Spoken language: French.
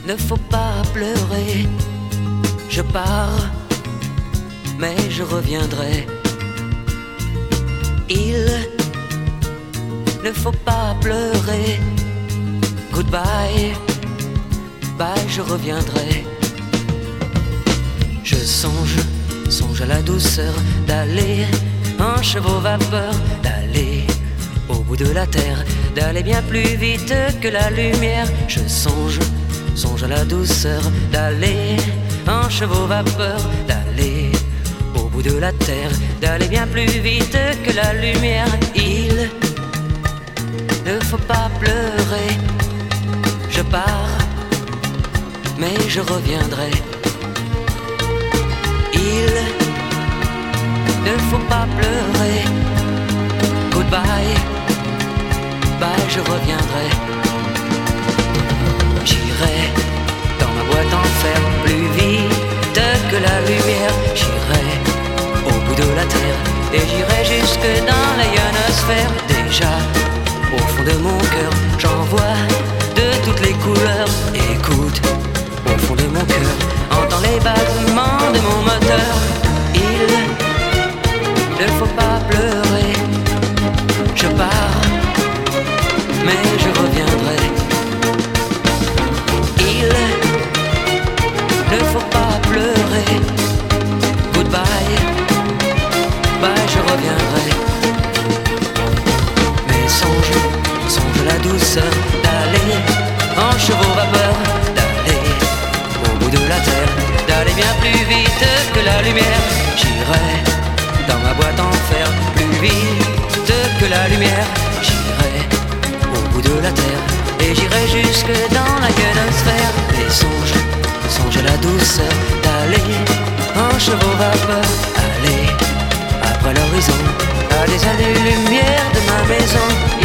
Ne faut pas pleurer, je pars, mais je reviendrai. Il ne faut pas pleurer, goodbye, bye, je reviendrai. Je songe à la douceur d'aller en chevaux vapeur, d'aller au bout de la terre, d'aller bien plus vite que la lumière. Je songe à la douceur d'aller en chevaux vapeur, d'aller au bout de la terre, d'aller bien plus vite que la lumière. Il ne faut pas pleurer, je pars, mais je reviendrai. Il ne faut pas pleurer, goodbye, bye, je reviendrai. J'irai dans ma boîte en fer plus vite que la lumière. J'irai au bout de la terre et j'irai jusque dans la ionosphère. Déjà au fond de mon cœur, j'en vois de toutes les couleurs. Écoute, au fond de mon cœur, entends les battements de mon moteur. Il ne faut pas pleurer, je pars, mais je reviendrai. Il ne faut pas pleurer, goodbye, bye, je reviendrai. Mais songe la douceur d'aller en chevaux vapeur, d'aller au bout de la terre, d'aller bien plus vite que la lumière. J'irai dans ma boîte en fer plus vite que la lumière. J'irai au bout de la terre et j'irai jusque dans la ionosphère. Et songe à la douceur d'aller en chevaux vapeur, aller après l'horizon, à des années-lumière de ma maison.